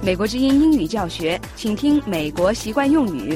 美国之音英语教学，请听美国习惯用语。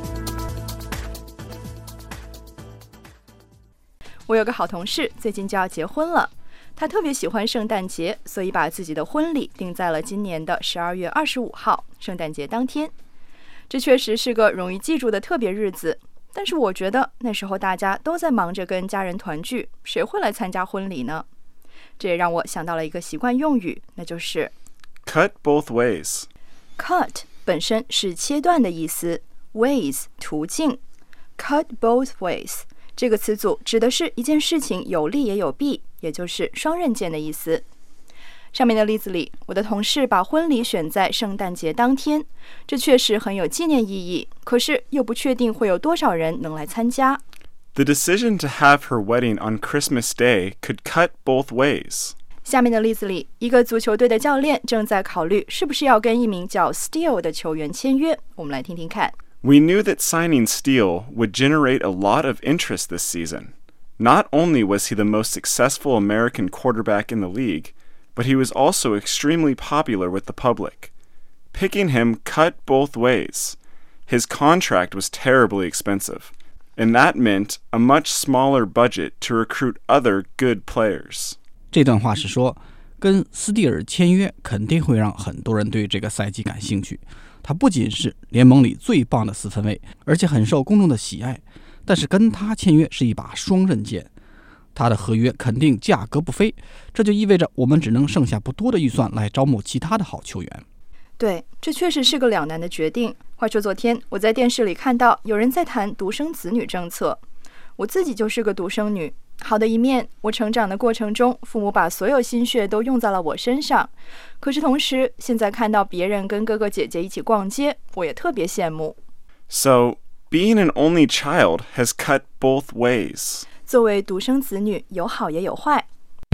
我有个好同事，最近就要结婚了。他特别喜欢圣诞节，所以把自己的婚礼定在了今年的12月25号，圣诞节当天。这确实是个容易记住的特别日子，但是我觉得那时候大家都在忙着跟家人团聚，谁会来参加婚礼呢？这也让我想到了一个习惯用语，那就是 Cut both ways. Cut 本身是切断的意思， ways 途径。Cut both ways 这个词组指的是一件事情有利也有弊，也就是双刃剑的意思。上面的例子里，我的同事把婚礼选在圣诞节当天，这确实很有纪念意义，可是又不确定会有多少人能来参加。 The decision to have her wedding on Christmas Day could cut both ways. 下面的例子里，一个足球队的教练正在考虑是不是要跟一名叫 Steele 的球员签约，我们来听听看。 We knew that signing Steele would generate a lot of interest this season. Not only was he the most successful American quarterback in the league, but he was also extremely popular with the public. Picking him cut both ways. His contract was terribly expensive, and that meant a much smaller budget to recruit other good players. 这段话是说，跟斯蒂尔签约肯定会让很多人对这个赛季感兴趣。他不仅是联盟里最棒的四分卫，而且很受公众的喜爱。但是跟他签约是一把双刃剑，他的合约肯定价格不菲，这就意味着我们只能剩下不多的预算来招募其他的好球员。 对，这确实是个两难的决定。话说昨天我在电视里看到有人在谈独生子女政策，我自己就是个独生女。好的一面，我成长的过程中，父母把所有心血都用在了我身上。可是同时，现在看到别人跟哥哥姐姐一起逛街，我也特别羡慕。 So, being an only child has cut both ways. 作为独生子女，有好也有坏。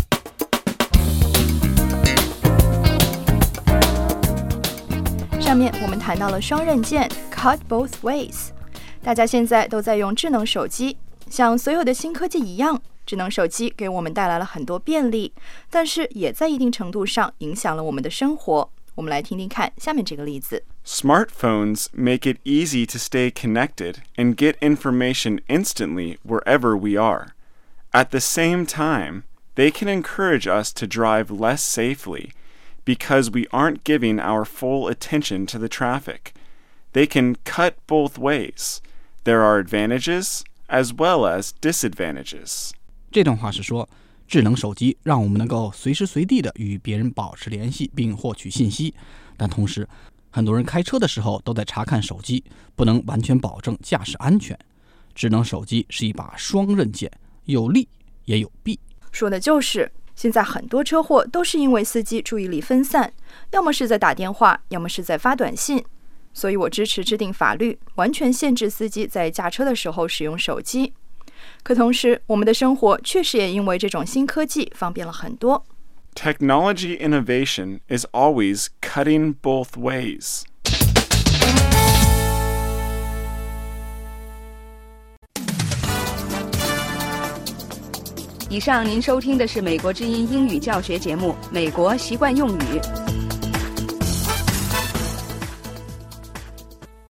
上面我们谈到了双刃剑 cut both ways。大家现在都在用智能手机，像所有的新科技一样，智能手机给我们带来了很多便利，但是也在一定程度上影响了我们的生活。我们来听听看下面这个例子。 Smartphones make it easy to stay connected and get information instantly wherever we are. At the same time, they can encourage us to drive less safely because we aren't giving our full attention to the traffic. They can cut both ways. There are advantages as well as disadvantages. 这段话是说，智能手机让我们能够随时随地的与别人保持联系并获取信息，但同时很多人开车的时候都在查看手机，不能完全保证驾驶安全。智能手机是一把双刃剑，有利也有弊。 说的就是现在很多车祸都是因为司机注意力分散，要么是在打电话，要么是在发短信。所以我支持制定法律，完全限制司机在驾车的时候使用手机。可同时，我们的生活确实也因为这种新科技方便了很多。 Technology innovation is always cutting both ways. 以上您收听的是美国之音英语教学节目《美国习惯用语》。